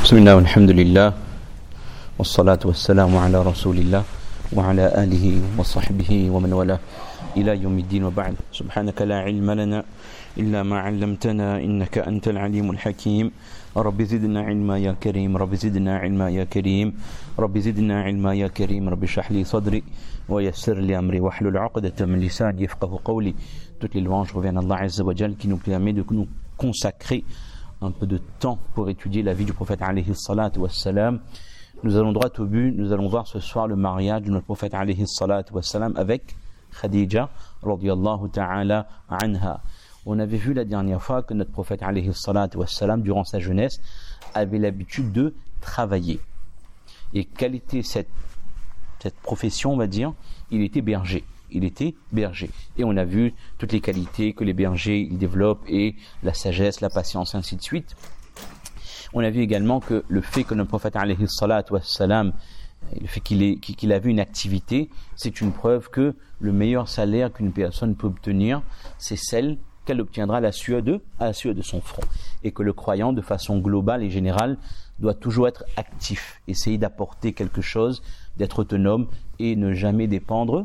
بسم الله والحمد لله والصلاة والسلام على رسول الله وعلى آله وصحبه ومن والاه إلى يوم الدين وبعد سبحانك لا علم لنا إلا ما علمتنا إنك أنت العليم الحكيم رب زدنا علما يا كريم رب زدنا علما يا كريم رب زدنا علما يا كريم رب اشرح لي صدري ويسر لي أمري واحلل عقدة من لساني يفقهوا قولي. Toutes les louanges reviennent à Allah Azza wa Jal qui nous permet de nous consacrer un peu de temps pour étudier la vie du prophète alayhi salatu wassalam. Nous allons droit au but, nous allons voir ce soir le mariage de notre prophète alayhi salatu wassalam avec Khadija radiyallahu ta'ala anha. On avait vu la dernière fois que notre prophète alayhi salatu wassalam, durant sa jeunesse, avait l'habitude de travailler. Et quelle était cette profession, on va dire? Il était berger. Il était berger. Et on a vu toutes les qualités que les bergers ils développent et la sagesse, la patience, ainsi de suite. On a vu également que le fait que notre prophète alayhi salatu wassalam, le fait qu'il avait une activité, c'est une preuve que le meilleur salaire qu'une personne peut obtenir, c'est celle qu'elle obtiendra à la sueur de son front. Et que le croyant, de façon globale et générale, doit toujours être actif, essayer d'apporter quelque chose, d'être autonome et ne jamais dépendre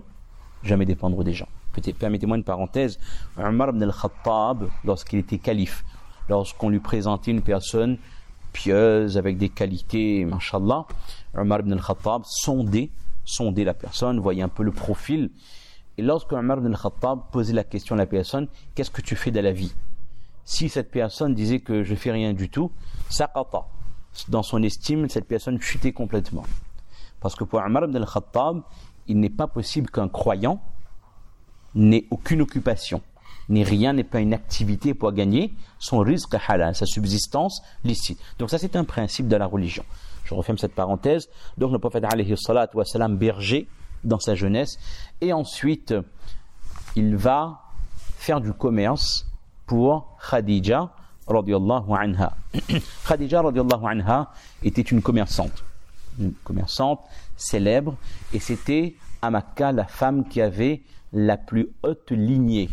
des gens. Permettez-moi une parenthèse. Omar ibn al-Khattab, lorsqu'il était calife, lorsqu'on lui présentait une personne pieuse, avec des qualités, mashallah, Omar ibn al-Khattab sondait la personne, voyait un peu le profil. Et lorsque Omar ibn al-Khattab posait la question à la personne, qu'est-ce que tu fais de la vie? Si cette personne disait que je fais rien du tout, saqata. Dans son estime, cette personne chutait complètement. Parce que pour Omar ibn al-Khattab, il n'est pas possible qu'un croyant n'ait aucune occupation, n'est pas une activité pour gagner son rizq halal, sa subsistance licite. Donc ça, c'est un principe de la religion. Je referme cette parenthèse. Donc le prophète alayhi salatu wa salam, berger dans sa jeunesse, et ensuite il va faire du commerce pour Khadija radiyallahu anha. Khadija radiyallahu anha était une commerçante célèbre, et c'était à Makkah la femme qui avait la plus haute lignée.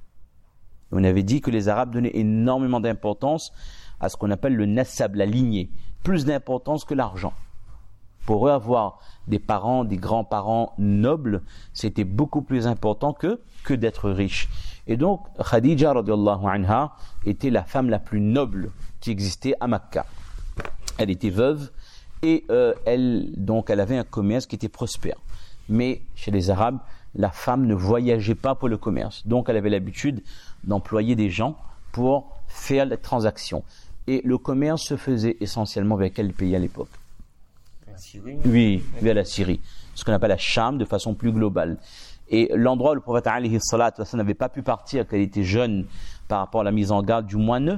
On avait dit que les Arabes donnaient énormément d'importance à ce qu'on appelle le nasab, la lignée, plus d'importance que l'argent. Pour eux, avoir des parents, des grands-parents nobles, c'était beaucoup plus important que d'être riche. Et donc, Khadija radiyallahu anha était la femme la plus noble qui existait à Makkah. Elle était veuve, et elle avait un commerce qui était prospère. Mais chez les Arabes, la femme ne voyageait pas pour le commerce. Donc elle avait l'habitude d'employer des gens pour faire les transactions. Et le commerce se faisait essentiellement vers quel pays à l'époque? La Syrie. Oui, vers la Syrie. Ce qu'on appelle la Cham de façon plus globale. Et l'endroit où le prophète alayhi salatu wa sallam n'avait pas pu partir, qu'elle était jeune par rapport à la mise en garde du moineux,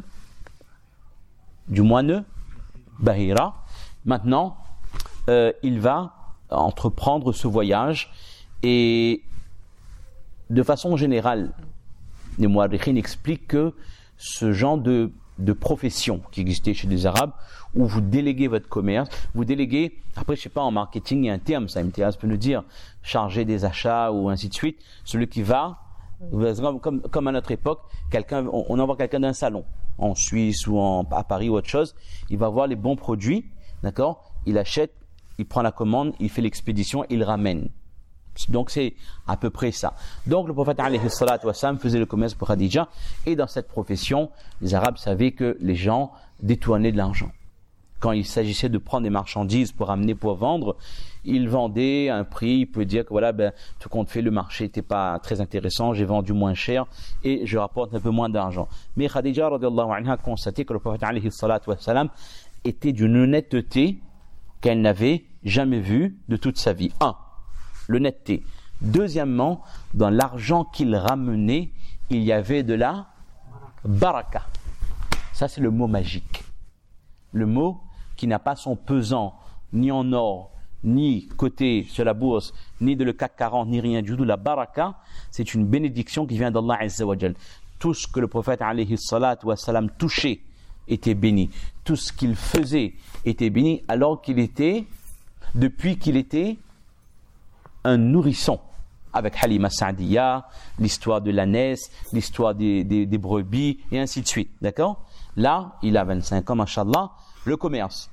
Bahira. Maintenant, il va entreprendre ce voyage, et de façon générale, les Mouarrikhine expliquent que ce genre de profession qui existait chez les Arabes, où vous déléguez votre commerce, après je sais pas, en marketing il y a un terme, ça MTS peut nous dire, chargé des achats ou ainsi de suite, celui qui va, comme à notre époque, on envoie quelqu'un d'un salon, en Suisse ou à Paris ou autre chose, il va voir les bons produits, d'accord, il achète, il prend la commande, il fait l'expédition, il ramène. Donc c'est à peu près ça. Donc le prophète alayhi salatu wassalam faisait le commerce pour Khadija, et dans cette profession, les Arabes savaient que les gens détournaient de l'argent. Quand il s'agissait de prendre des marchandises pour amener, pour vendre, ils vendaient à un prix, il peut dire que voilà, tout compte fait, le marché n'était pas très intéressant, j'ai vendu moins cher et je rapporte un peu moins d'argent. Mais Khadija radiyallahu anha a constaté que le prophète alayhi salatu wassalam était d'une honnêteté qu'elle n'avait jamais vue de toute sa vie. L'honnêteté. Deuxièmement, dans l'argent qu'il ramenait, il y avait de la baraka. Ça, c'est le mot magique. Le mot qui n'a pas son pesant, ni en or, ni coté sur la bourse, ni de le CAC 40, ni rien du tout. La baraka, c'est une bénédiction qui vient d'Allah Azza wa Jal. Tout ce que le prophète alayhi salatu wa salam touchait était béni. Tout ce qu'il faisait était béni, depuis qu'il était un nourrisson, avec Halima Sa'diya, l'histoire de l'ânesse, l'histoire des brebis, et ainsi de suite. D'accord? Là, il a 25 ans, mashallah, le commerce.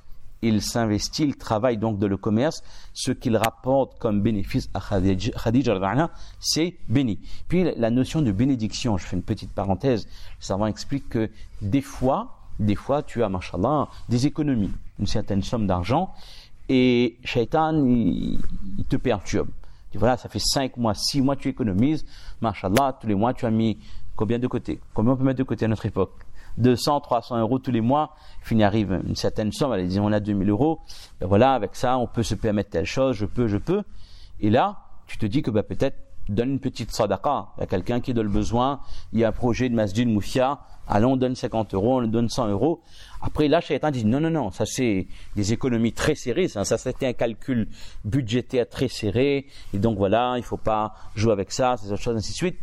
il s'investit, il travaille donc dans le commerce, ce qu'il rapporte comme bénéfice à Khadija, c'est béni. Puis la notion de bénédiction, je fais une petite parenthèse, le savant explique que des fois tu as, mashallah, des économies, une certaine somme d'argent, et Shaitan, il te perturbe. Voilà, ça fait 5 mois, 6 mois tu économises, mashallah, tous les mois tu as mis combien de côté? Combien on peut mettre de côté à notre époque? 200, 300 euros tous les mois, puis il arrive une certaine somme, allez, disons on a 2000 euros, ben voilà, avec ça on peut se permettre telle chose, je peux, et là, tu te dis que ben, peut-être donne une petite sadaqa, il y a quelqu'un qui est dans le besoin, il y a un projet de Masjid Moufia, allons on donne 50 euros, on donne 100 euros, après là, Shaitan dit non, ça c'est des économies très serrées, ça c'était un calcul budgétaire très serré, et donc voilà, il faut pas jouer avec ça, ces autres choses, ainsi de suite.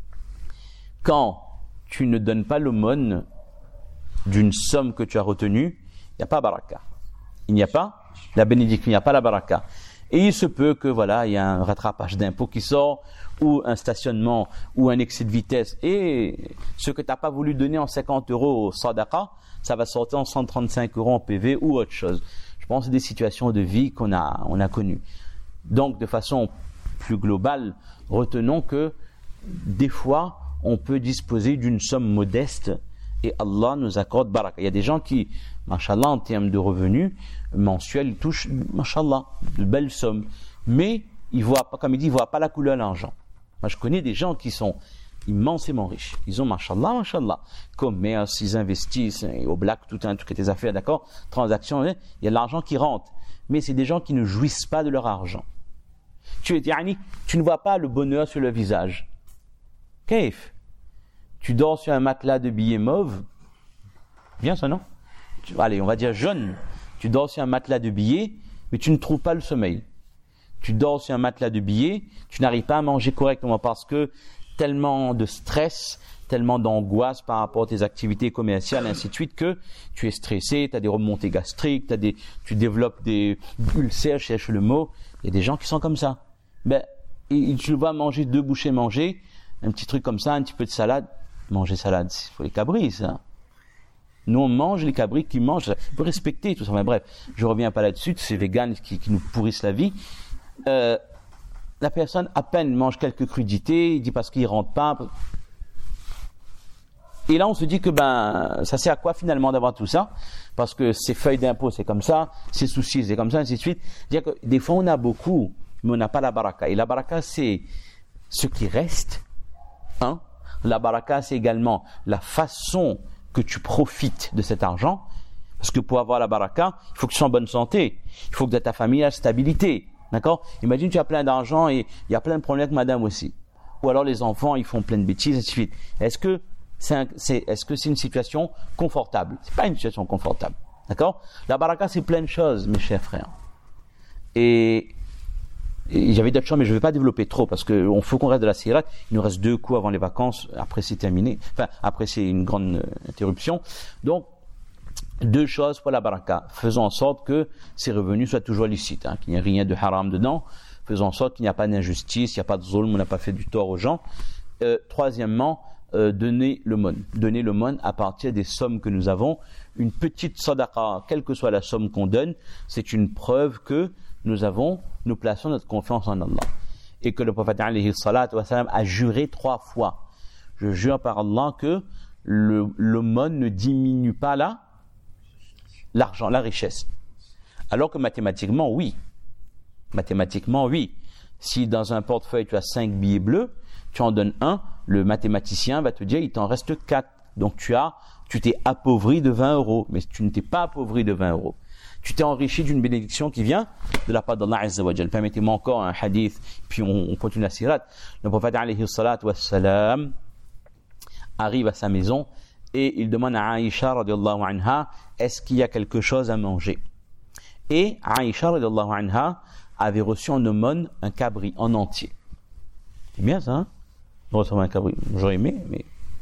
Quand tu ne donnes pas l'aumône d'une somme que tu as retenue, il n'y a pas baraka. Il n'y a pas la bénédiction, il n'y a pas la baraka. Et il se peut que voilà, il y a un rattrapage d'impôts qui sort, ou un stationnement, ou un excès de vitesse, et ce que tu n'as pas voulu donner en 50 euros au sadaqa, ça va sortir en 135 euros en PV ou autre chose. Je pense que c'est des situations de vie qu'on a connues. Donc, de façon plus globale, retenons que des fois, on peut disposer d'une somme modeste et Allah nous accorde baraka. Il y a des gens qui, mashallah, en termes de revenus mensuels, ils touchent, mashallah, de belles sommes. Mais ils voient pas, comme il dit, ils voient pas la couleur de l'argent. Moi, je connais des gens qui sont immensément riches. Ils ont, mashallah, commerce, ils investissent, au black, tout les affaires, d'accord, transactions, il y a de l'argent qui rentre. Mais c'est des gens qui ne jouissent pas de leur argent. Tu ne vois pas le bonheur sur le visage. Kaif? Tu dors sur un matelas de billets mauve. Bien ça, non? Allez, on va dire jaune. Tu dors sur un matelas de billets, mais tu ne trouves pas le sommeil. Tu dors sur un matelas de billets, tu n'arrives pas à manger correctement parce que tellement de stress, tellement d'angoisse par rapport à tes activités commerciales, et ainsi de suite, que tu es stressé, tu as des remontées gastriques, tu développes des ulcères, je cherche le mot. Il y a des gens qui sont comme ça. Ben, tu le vois manger 2 bouchées manger, un petit truc comme ça, un petit peu de salade. Manger salade, il faut les cabris, ça. Nous, on mange les cabris qui mangent. Il faut respecter tout ça. Mais bref, je reviens pas là-dessus. Ces véganes qui nous pourrissent la vie. La personne, à peine mange quelques crudités, il dit parce qu'il rentre pas. Et là, on se dit que ça sert à quoi finalement d'avoir tout ça? Parce que ces feuilles d'impôt, c'est comme ça, ces soucis, c'est comme ça, ainsi de suite. C'est-à-dire que des fois, on a beaucoup, mais on n'a pas la baraka. Et la baraka, c'est ce qui reste. La baraka, c'est également la façon que tu profites de cet argent. Parce que pour avoir la baraka, il faut que tu sois en bonne santé. Il faut que dans ta famille, il y ait la stabilité. D'accord? Imagine, tu as plein d'argent et il y a plein de problèmes avec madame aussi. Ou alors les enfants, ils font plein de bêtises, ainsi de suite. Est-ce que c'est une situation confortable? C'est pas une situation confortable. D'accord? La baraka, c'est plein de choses, mes chers frères. Et j'avais d'autres choses, mais je ne vais pas développer trop parce qu'il faut qu'on reste de la sirat. Il nous reste 2 cours avant les vacances. Après, c'est terminé. Enfin, après, c'est une grande interruption. Donc, 2 choses pour la baraka. Faisons en sorte que ces revenus soient toujours licites, qu'il n'y ait rien de haram dedans. Faisons en sorte qu'il n'y a pas d'injustice, il n'y a pas de zulm, on n'a pas fait du tort aux gens. Troisièmement, donner l'aumône. Donner l'aumône à partir des sommes que nous avons. Une petite sadaqa, quelle que soit la somme qu'on donne, c'est une preuve que nous plaçons notre confiance en Allah. Et que le prophète alayhi salatu wa salam a juré 3 fois. Je jure par Allah que l'aumône ne diminue pas l'argent, la richesse. Alors que mathématiquement, oui. Mathématiquement, oui. Si dans un portefeuille tu as 5 billets bleus, tu en donnes un, le mathématicien va te dire il t'en reste 4. Donc tu t'es appauvri de 20 euros. Mais tu ne t'es pas appauvri de 20 euros. Tu t'es enrichi d'une bénédiction qui vient de la part d'Allah Azza wa Jal. Permettez-moi encore un hadith, puis on continue la sirat. Le prophète alayhi salatu wassalam arrive à sa maison et il demande à Aïcha radiallahu anha, est-ce qu'il y a quelque chose à manger? Et Aïcha radiallahu anha avait reçu en aumône un cabri en entier. C'est bien ça, hein? Recevoir un cabri, j'aurais aimé, mais...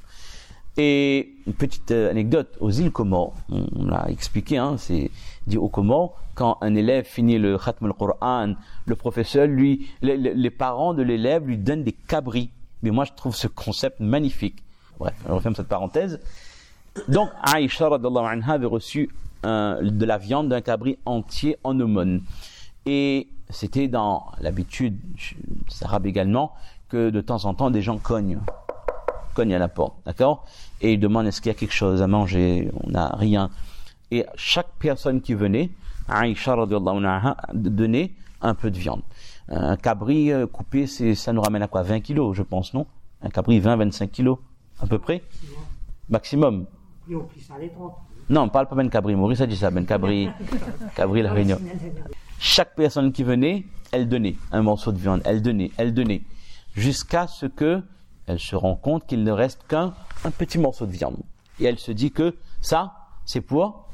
Et une petite anecdote, aux îles Comores, on l'a expliqué, c'est dit aux Comores, quand un élève finit le khatm al-Qur'an, le professeur, les parents de l'élève lui donnent des cabris. Mais moi, je trouve ce concept magnifique. Bref, on referme cette parenthèse. Donc, Aïcha radallahu anha avait reçu de la viande d'un cabri entier en aumône. Et c'était dans l'habitude des Arabes également que de temps en temps des gens cognent à la porte, d'accord? Et ils demandent est-ce qu'il y a quelque chose à manger? On n'a rien. Et chaque personne qui venait, Aïcha radhiyallahu anha donnait un peu de viande. Un cabri coupé, ça nous ramène à quoi? 20 kilos, je pense, non? Un cabri 20-25 kilos, à peu près? Maximum. Non, on ne parle pas Ben Cabri. Maurice a dit ça, Ben Cabri, Cabri la Réunion. Chaque personne qui venait, elle donnait un morceau de viande. Elle donnait. Jusqu'à ce que elle se rend compte qu'il ne reste qu'un petit morceau de viande. Et elle se dit que ça, c'est pour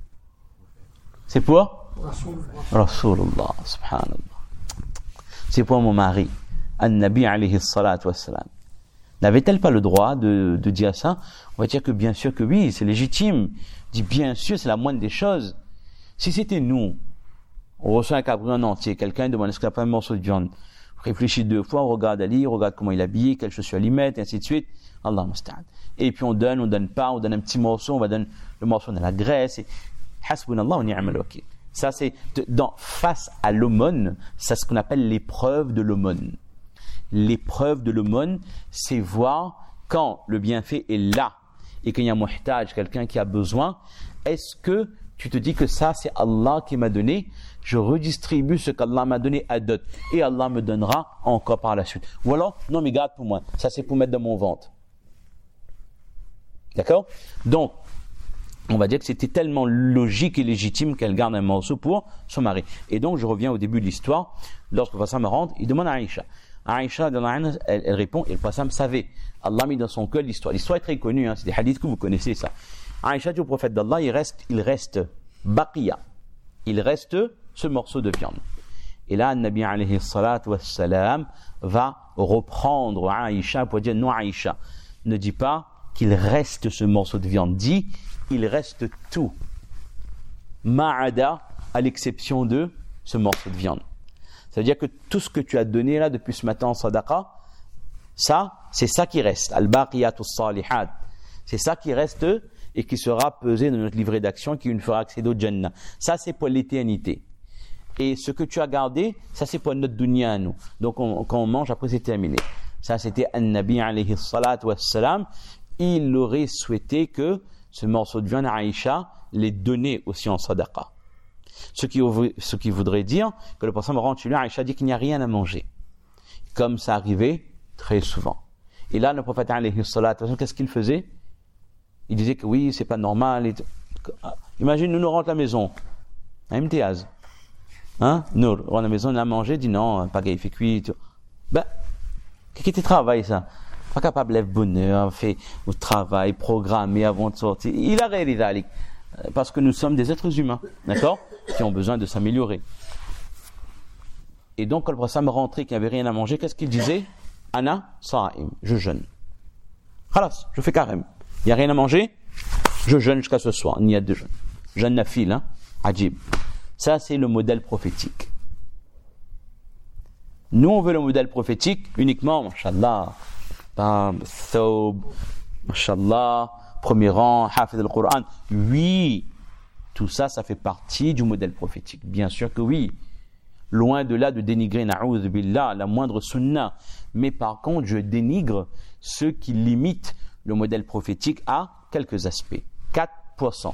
Rasulullah, subhanallah. C'est pour mon mari, An-Nabi alayhi salatu wassalam. N'avait-elle pas le droit de dire ça? On va dire que bien sûr que oui, c'est légitime. Dit bien sûr, c'est la moindre des choses. Si c'était nous, on reçoit un cabri en entier, quelqu'un demande est-ce qu'il n'y a pas un morceau de viande? On réfléchit 2 fois, on regarde Ali, on regarde comment il est habillé, quelles chaussures il met, et ainsi de suite. Allah musta'an. Et puis on donne pas, on donne un petit morceau, on va donner le morceau dans la graisse. Hasbunallah wa ni'mal wakil. Ça c'est face à l'aumône, c'est ce qu'on appelle l'épreuve de l'aumône. L'épreuve de l'aumône, c'est voir quand le bienfait est là et qu'il y a un muhtaj, quelqu'un qui a besoin, est-ce que tu te dis que ça c'est Allah qui m'a donné, je redistribue ce qu'Allah m'a donné à d'autres et Allah me donnera encore par la suite. Ou alors, non mais garde pour moi, ça c'est pour mettre dans mon ventre. D'accord? Donc, on va dire que c'était tellement logique et légitime qu'elle garde un morceau pour son mari. Et donc, je reviens au début de l'histoire. Lorsque le Prophète rentre, il demande à Aïcha. Aïcha, elle répond, et le Prophète savait. Allah a mis dans son cœur l'histoire. L'histoire est très connue, c'est des hadiths que vous connaissez ça. Aïcha dit au prophète d'Allah, il reste baqiya. Il reste ce morceau de viande. Et là, le Nabi alayhi salatu wassalam va reprendre Aïcha pour dire, non Aïcha, ne dis pas qu'il reste ce morceau de viande. Dis, il reste tout. Ma'ada, à l'exception de ce morceau de viande. Ça veut dire que tout ce que tu as donné là depuis ce matin en sadaqa, ça, c'est ça qui reste. Al-baqiyatus salihat. C'est ça qui reste et qui sera pesé dans notre livret d'action qui nous fera accéder au Jannah. Ça, c'est pour l'éternité. Et ce que tu as gardé, ça, c'est pour notre dunya à nous. Donc, quand on mange, après, c'est terminé. Ça, c'était An-Nabi alayhi salatu wassalam. Il aurait souhaité que ce morceau de viande à Aïcha l'ait donné aussi en sadaqa. Ce qui voudrait dire que le prophète rentre chez lui, Aïcha dit qu'il n'y a rien à manger. Comme ça arrivait très souvent. Et là, le prophète alayhi salatu wassalam, qu'est-ce qu'il faisait? Il disait que oui, c'est pas normal. Imagine, nous rentrons à la maison. MTAZ. Nous rentrons à la maison, on a mangé, dit non, pas qu'il fait cuit. Ben, qu'est-ce que tu travailles ça? Pas capable de lève bonheur, fait au travail, programmer avant de sortir. Il a réalisé parce que nous sommes des êtres humains, d'accord, qui ont besoin de s'améliorer. Et donc, quand le prophète rentrait, qu'il n'y avait rien à manger, qu'est-ce qu'il disait? Ana sa'im, je jeûne. Khalas, je fais carême. Il n'y a rien à manger, je jeûne jusqu'à ce soir. Niyat de jeûne. Jeûne nafil, ajib. Ça, c'est le modèle prophétique. Nous, on veut le modèle prophétique uniquement, mashallah, thawb, mashallah, premier rang, hafid al-Qur'an. Oui, tout ça, ça fait partie du modèle prophétique. Bien sûr que oui. Loin de là de dénigrer, na'oudhu billah, la moindre sunnah. Mais par contre, je dénigre ceux qui limitent le modèle prophétique a quelques aspects. 4%.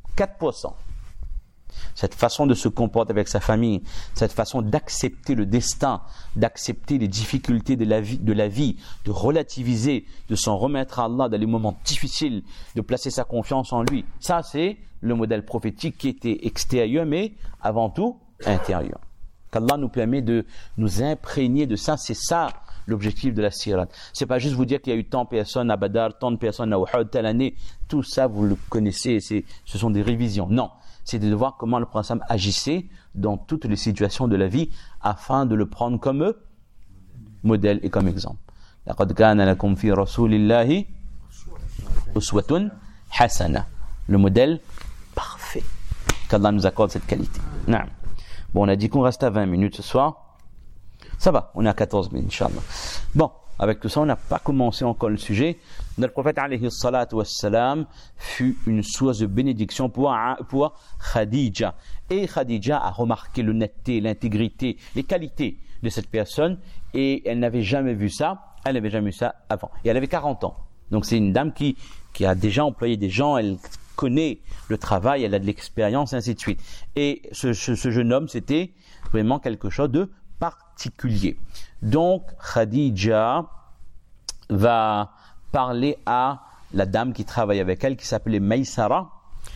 Cette façon de se comporter avec sa famille, cette façon d'accepter le destin, d'accepter les difficultés de la vie, de relativiser, de s'en remettre à Allah dans les moments difficiles, de placer sa confiance en lui. Ça, c'est le modèle prophétique qui était extérieur, mais avant tout, intérieur. Qu'Allah nous permet de nous imprégner de ça, c'est ça l'objectif de la sirat. C'est pas juste vous dire qu'il y a eu tant de personnes à Badr, tant de personnes à Uhud, telle année. Tout ça, vous le connaissez, ce sont des révisions. Non. C'est de voir comment le prophète agissait dans toutes les situations de la vie afin de le prendre comme modèle et comme exemple. لَقَدْ كَانَ لَكُمْ فِي رَسُولِ اللَّهِ أُسْوَةٌ حَسَنَةٌ. Le modèle parfait. Qu'Allah nous accorde cette qualité. Non. Bon, on a dit qu'on reste à 20 minutes ce soir. Ça va, on est à 14 minutes, Inch'Allah. Bon, avec tout ça, on n'a pas commencé encore le sujet. Notre prophète, alayhi salatu wassalam, fut une source de bénédiction pour Khadija. Et Khadija a remarqué l'honnêteté, l'intégrité, les qualités de cette personne, et elle n'avait jamais vu ça. Elle n'avait jamais vu ça avant. Et elle avait 40 ans. Donc c'est une dame qui a déjà employé des gens, elle connaît le travail, elle a de l'expérience, ainsi de suite. Et ce jeune homme, c'était vraiment quelque chose de particulier. Donc Khadija va parler à la dame qui travaille avec elle, qui s'appelait Maysara.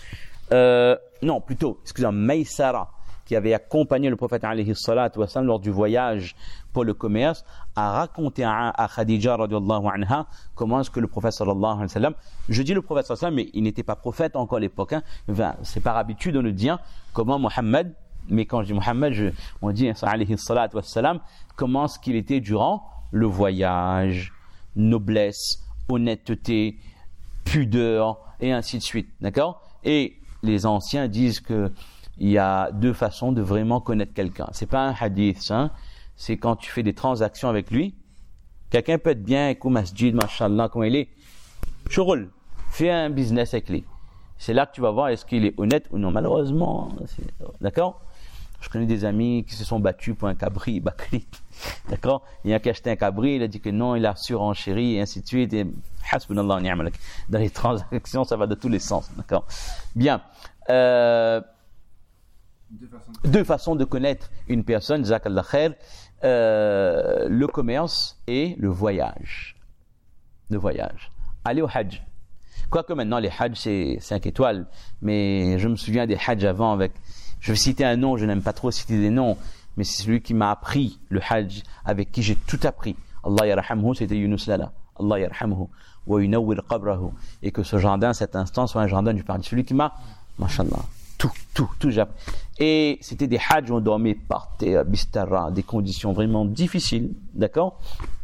Maysara, qui avait accompagné le prophète alayhi salatu wa sallam lors du voyage pour le commerce, a raconté à Khadija radiyallahu anha comment est-ce que le prophète sallallahu alayhi wa sallam, je dis le prophète sallallahu alayhi wa sallam, mais il n'était pas prophète encore à l'époque, c'est par habitude de nous dire comment Mohammed, mais quand je dis Mohammed, on dit alayhi salatu wa sallam, comment est-ce qu'il était durant le voyage, noblesse, honnêteté, pudeur, et ainsi de suite, d'accord? Et les anciens disent que il y a deux façons de vraiment connaître quelqu'un. C'est pas un hadith, hein? C'est quand tu fais des transactions avec lui. Quelqu'un peut être bien, écoute, masjid, mashallah, comment il est. Shurul, fais un business avec lui. C'est là que tu vas voir est-ce qu'il est honnête ou non. Malheureusement, d'accord? Je connais des amis qui se sont battus pour un cabri, bakri. D'accord? Il y a qui a acheté un cabri, il a dit que non, il a surenchéri, et ainsi de suite. Et hasbunallah ni'mal wakil. Dans les transactions, ça va de tous les sens. D'accord? Bien. Deux façons de connaître une personne, jazakallah khair, le commerce et le voyage. Le voyage. Aller au hajj. Quoique maintenant, les hajj, c'est 5 étoiles, mais je me souviens des hajj avant avec, je vais citer un nom, je n'aime pas trop citer des noms, mais c'est celui qui m'a appris le hajj, avec qui j'ai tout appris. Allah yarhamhu, c'était Yunus Lala. Allah yarhamhu. Wa yunawwir qabrahu. Et que ce jardin, cet instant, soit un jardin du paradis. Celui qui m'a, mashallah, tout, j'ai appris. Et c'était des hajj où on dormait par terre, bistara, des conditions vraiment difficiles, d'accord?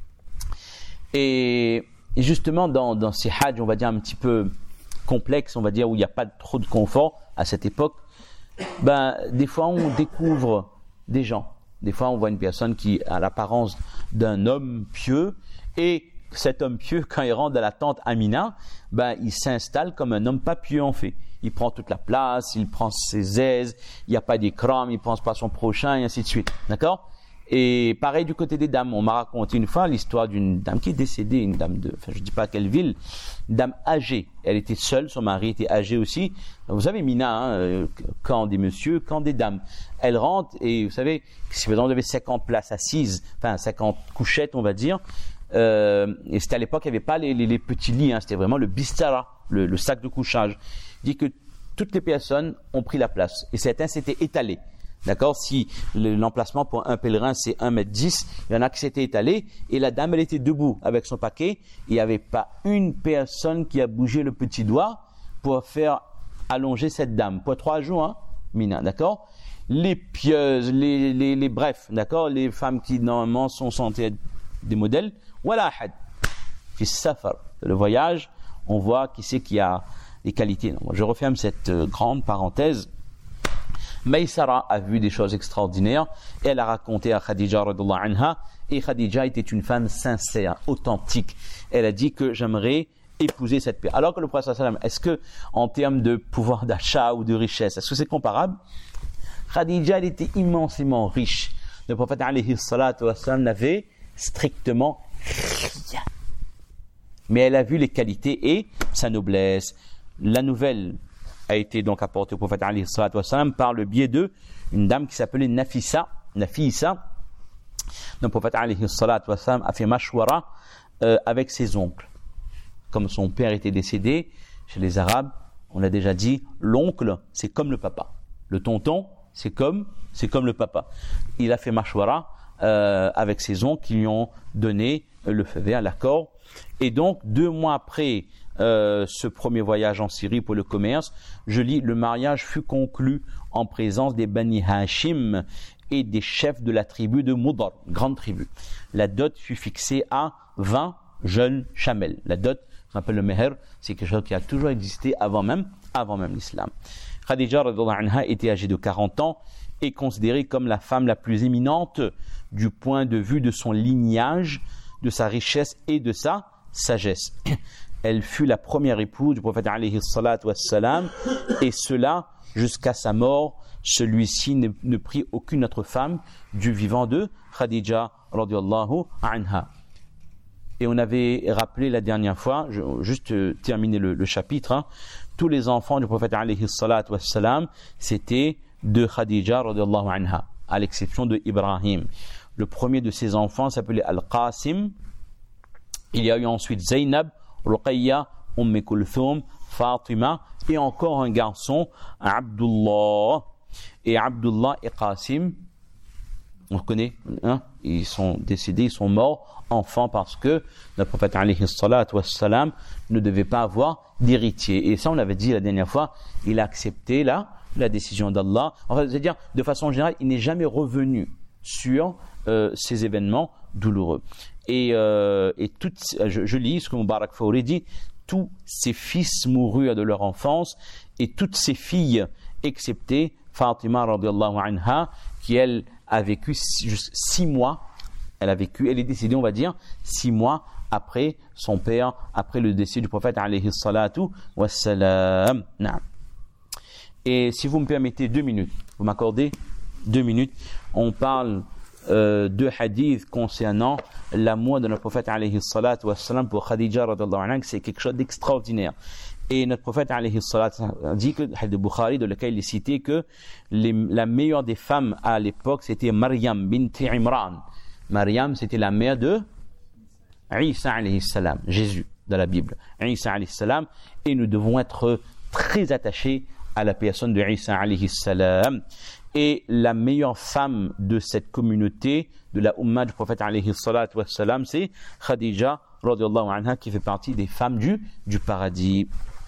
Et justement, dans ces hajj, on va dire un petit peu complexes, on va dire, où il n'y a pas trop de confort à cette époque, des fois on découvre des gens. Des fois on voit une personne qui a l'apparence d'un homme pieux, et cet homme pieux, quand il rentre dans la tente Amina, il s'installe comme un homme pas pieux en fait. Il prend toute la place, il prend ses aises, il n'y a pas d'écran, il ne pense pas à son prochain, et ainsi de suite. D'accord? Et pareil du côté des dames. On m'a raconté une fois l'histoire d'une dame qui est décédée, une dame je ne dis pas quelle ville, une dame âgée. Elle était seule, son mari était âgé aussi. Vous savez, Mina, quand des messieurs, quand des dames. Elle rentre et vous savez, si par exemple vous avez 50 places assises, 50 couchettes, on va dire, et c'était à l'époque, il n'y avait pas les petits lits, c'était vraiment le bistara, le sac de couchage. Il dit que toutes les personnes ont pris la place et certains s'étaient étalés. D'accord? Si l'emplacement pour un pèlerin c'est 1,10 m, il y en a qui s'étaient étalés et la dame elle était debout avec son paquet. Il n'y avait pas une personne qui a bougé le petit doigt pour faire allonger cette dame. Pour 3 jours, Mina, d'accord? Les pieuses, les bref, d'accord? Les femmes qui normalement sont censées être des modèles. Voilà, fi safar, le voyage, on voit qui c'est qui a les qualités. Je referme cette grande parenthèse. Maysara a vu des choses extraordinaires et elle a raconté à Khadija radhiyallahu anha, et Khadija était une femme sincère, authentique. Elle a dit que j'aimerais épouser cette personne. Alors que le prophète sallallahu alayhi wa sallam, est-ce que en termes de pouvoir d'achat ou de richesse, est-ce que c'est comparable? Khadija elle était immensément riche. Le prophète alayhi wa sallam n'avait strictement rien. Mais elle a vu les qualités et sa noblesse. La nouvelle a été donc apportée au prophète alayhi wa sallam par le biais d'une dame qui s'appelait Nafisa. Le prophète alayhi wa sallam a fait mashwara avec ses oncles. Comme son père était décédé, chez les Arabes, on l'a déjà dit, l'oncle, c'est comme le papa. Le tonton, c'est comme le papa. Il a fait mashwara avec ses oncles qui lui ont donné le feu vert, l'accord. Et donc, 2 mois après ce premier voyage en Syrie pour le commerce, je lis, le mariage fut conclu en présence des Bani Hashim et des chefs de la tribu de Mudar, grande tribu. La dot fut fixée à 20 jeunes chamels. La dot, qu'on appelle le meher, c'est quelque chose qui a toujours existé avant même l'islam. Khadija radhiyallahu anha était âgée de 40 ans et considérée comme la femme la plus éminente du point de vue de son lignage, de sa richesse et de sa sagesse. Elle fut la première épouse du prophète alayhi salatu wassalam, et cela jusqu'à sa mort. Celui-ci ne prit aucune autre femme du vivant de Khadija radhiyallahu anha. Et on avait rappelé la dernière fois, juste terminer le chapitre, tous les enfants du prophète alayhi salatu wassalam, c'était de Khadija radhiyallahu anha, à l'exception de Ibrahim. Le premier de ses enfants s'appelait Al-Qasim. Il y a eu ensuite Zaynab, Ruqayya, Kulthum, Fatima, et encore un garçon, Abdullah. Et Abdullah et Qasim, on connaît, ils sont décédés, ils sont morts enfants parce que le prophète alayhi salatu wassalam ne devait pas avoir d'héritier. Et ça, on l'avait dit la dernière fois, il a accepté la décision d'Allah. Enfin, c'est-à-dire, de façon générale, il n'est jamais revenu sur ces événements douloureux. Et je lis ce que Mubarak Fawri dit, tous ses fils moururent de leur enfance et toutes ses filles, excepté Fatima radhiyallahu anha, qui elle a vécu 6 mois. Elle est décédée, on va dire, 6 mois après son père, après le décès du prophète alayhi salatu wassalam. Et si vous me permettez 2 minutes, vous m'accordez 2 minutes, on parle de hadith concernant l'amour de notre prophète alayhi salatu wassalam pour Khadija radhiyallahu anha. C'est quelque chose d'extraordinaire. Et notre prophète alayhi salatu wassalam dit que, le hadith de Bukhari, de lequel il est cité que la meilleure des femmes à l'époque, c'était Maryam bint Imran. Maryam, c'était la mère de Isa alayhi salam, Jésus dans la Bible. Isa alayhi salam, et nous devons être très attachés à la personne de Isa alayhi salam. Et la meilleure femme de cette communauté, de la Ummah du prophète alayhi salatu wassalam, c'est Khadija radhiyallahu anha, qui fait partie des femmes du paradis.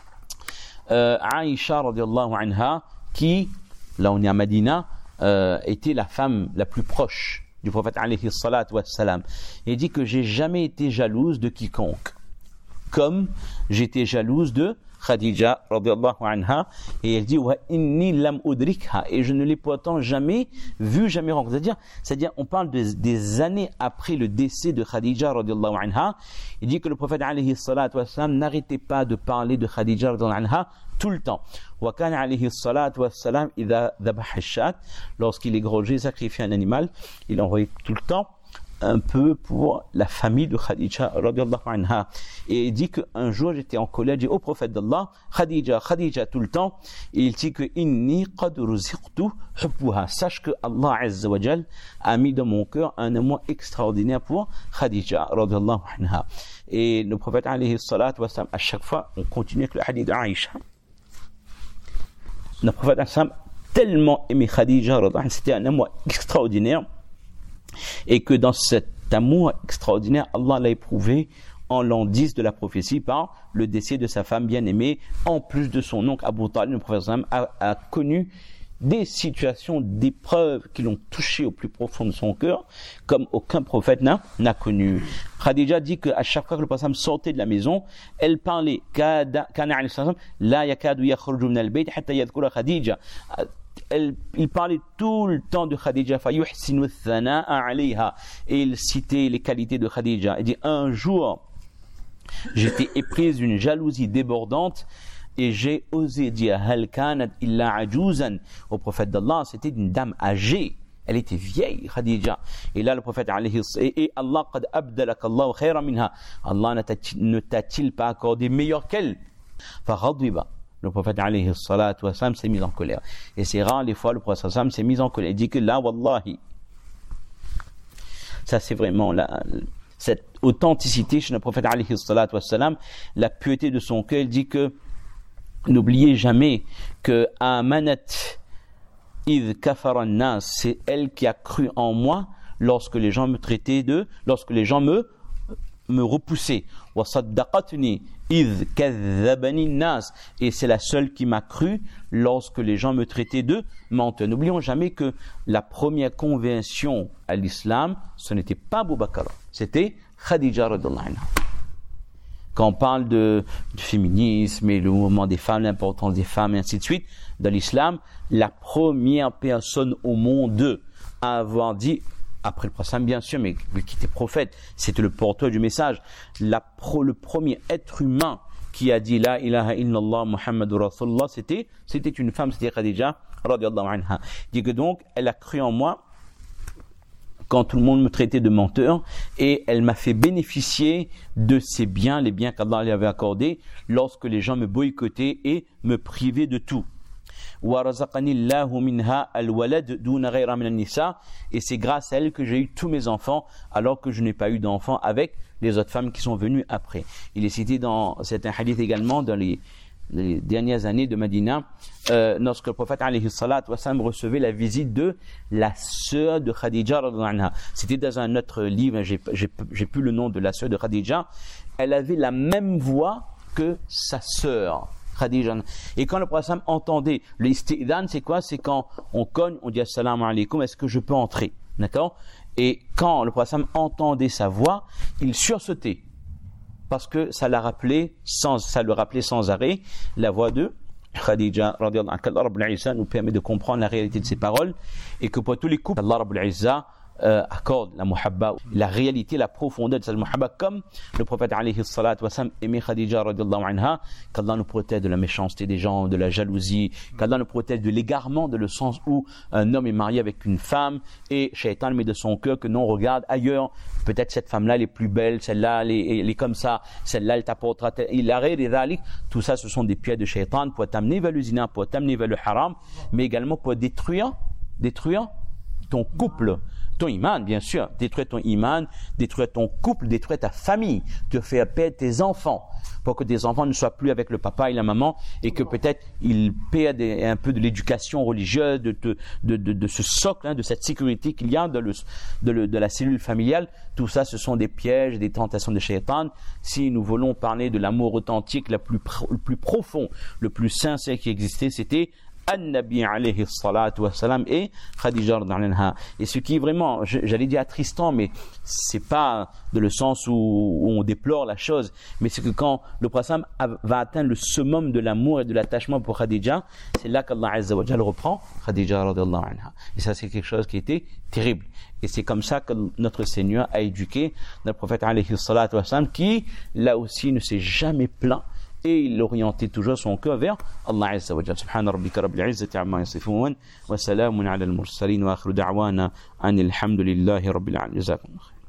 Aïcha radhiyallahu anha, qui, là on est à Madina, était la femme la plus proche du prophète alayhi salatu wassalam. Il dit que j'ai jamais été jalouse de quiconque, comme j'étais jalouse de Khadija radhiyallahu anha, et elle dit wa inni lam udrikha, et je ne l'ai pourtant jamais vue, jamais rencontrée. C'est-à-dire on parle des années après le décès de Khadija radhiyallahu anha. Il dit que le prophète alayhi salatu wassalam n'arrêtait pas de parler de Khadija radhiyallahu anha tout le temps. Wa kana alayhi salatu wassalam idha dhabaha ash-shat, lorsqu'il égorgeait, sacrifiait un animal, il envoyait tout le temps un peu pour la famille de Khadija radhiyallahu anha. Et il dit qu'un jour j'étais en colère, j'ai dit au prophète d'Allah, Khadija tout le temps, et il dit que inni qad ruziqtu hubbuha, sache que Allah azza wa jal a mis dans mon cœur un amour extraordinaire pour Khadija radhiyallahu anha. Et le prophète alayhi salatu wassalam, à chaque fois on continue avec le hadith d'Aïcha, le prophète alayhi salam tellement aimé Khadija radhiyallahu anha, c'était un amour extraordinaire. Et que dans cet amour extraordinaire, Allah l'a éprouvé en l'an 10 de la prophétie par le décès de sa femme bien-aimée. En plus de son oncle Abu Talib, le prophète a connu des situations d'épreuves qui l'ont touché au plus profond de son cœur, comme aucun prophète n'a connu. Khadija dit qu'à chaque fois que le prophète sortait de la maison, elle parlait la yakadu yakhruju min al-bayt hatta yadhkura Khadija. Il parlait tout le temps de Khadija, et il citait les qualités de Khadija. Il dit, un jour, j'étais éprise d'une jalousie débordante et j'ai osé dire hal kanat illa ajuzan au prophète d'Allah. C'était une dame âgée, elle était vieille, Khadija. Et là le prophète et Allah qad abdalaka Allah khayran minha, Allah ne t'a-t-il pas accordé meilleur qu'elle? Faghadiba, le prophète alayhi salatu wassalam s'est mis en colère. Et c'est rare les fois le prophète sallam s'est mis en colère. Il dit que là, wallahi, ça c'est vraiment cette authenticité chez le prophète alayhi salatu wassalam, la pureté de son cœur. Il dit que n'oubliez jamais que amanat id kafara nas, c'est elle qui a cru en moi lorsque les gens me traitaient lorsque les gens me repoussaient. Wa saddaqatni id kadhabani nas, et c'est la seule qui m'a cru lorsque les gens me traitaient de menteur. N'oublions jamais que la première conversion à l'islam, ce n'était pas Abu Bakr, c'était Khadija radhiyallahu anha. Quand on parle du féminisme et le mouvement des femmes, l'importance des femmes et ainsi de suite, dans l'islam, la première personne au monde à avoir dit, après le prophète bien sûr, mais qui était prophète, c'était le porteur du message, le premier être humain qui a dit la ilaha illallah Muhammadur Rasulullah, c'était une femme, c'était Khadija radiyallahu anha. Dit que donc elle a cru en moi quand tout le monde me traitait de menteur, et elle m'a fait bénéficier de ses biens, les biens qu'Allah lui avait accordés, lorsque les gens me boycottaient et me privaient de tout. Et c'est grâce à elle que j'ai eu tous mes enfants, alors que je n'ai pas eu d'enfants avec les autres femmes qui sont venues après. Il est cité c'est un hadith également dans les dernières années de Médina, lorsque le prophète alayhi salatu wassalam recevait la visite de la sœur de Khadija radhiyallahu anha. C'était dans un autre livre, j'ai plus le nom de la sœur de Khadija. Elle avait la même voix que sa sœur Khadija. Et quand le prophète entendait le isti'dhan, c'est quoi? C'est quand on cogne, on dit assalamu alaykum, est-ce que je peux entrer? D'accord? Et quand le prophète entendait sa voix, il sursautait, parce que ça le rappelait sans arrêt la voix de Khadija radhiyallahu anha. Allah Rabbul Izza nous permet de comprendre la réalité de ces paroles, et que pour tous les couples, Allah Rabbul Izza accorde la muhabba, la réalité, la profondeur de cette muhabba, comme le prophète alayhi salatu wassalam aimait Khadija radhiyallahu anha. Qu'Allah nous protège de la méchanceté des gens, de la jalousie, qu'Allah nous protège de l'égarement, de le sens où un homme est marié avec une femme et Shaitan met de son cœur que non, regarde ailleurs, peut-être cette femme-là elle est plus belle, celle-là elle est comme ça, celle-là elle t'apportera, tout ça ce sont des pièges de Shaitan pour t'amener vers le zina, pour t'amener vers le haram, mais également pour détruire ton couple, ton iman, bien sûr, détruire ton iman, détruire ton couple, détruire ta famille, te faire perdre tes enfants, pour que tes enfants ne soient plus avec le papa et la maman, et que peut-être ils perdent un peu de l'éducation religieuse, de ce socle, de cette sécurité qu'il y a de la cellule familiale. Tout ça, ce sont des pièges, des tentations de Shaitan. Si nous voulons parler de l'amour authentique, le plus profond, le plus sincère qui existait, c'était An-Nabi alayhi salatu wassalam et Khadija radhiyallahu anha. Et ce qui est vraiment, j'allais dire attristant, mais c'est pas de le sens où on déplore la chose, mais c'est que quand le prophète va atteindre le summum de l'amour et de l'attachement pour Khadija, c'est là qu'Allah Azza wa Jalla reprend Khadija radhiyallahu anha. Et ça, c'est quelque chose qui était terrible. Et c'est comme ça que notre Seigneur a éduqué notre prophète alayhi salatu wassalam, qui là aussi ne s'est jamais plaint, et il orientait toujours son cœur vers Allah Azza wa Jalla. Subhana rabbika rabbil izzati amma yasifun wa salamun ala al-mursalin wa akhiru da'wana anil hamdulillahi rabbil alamin. Jazakumullah.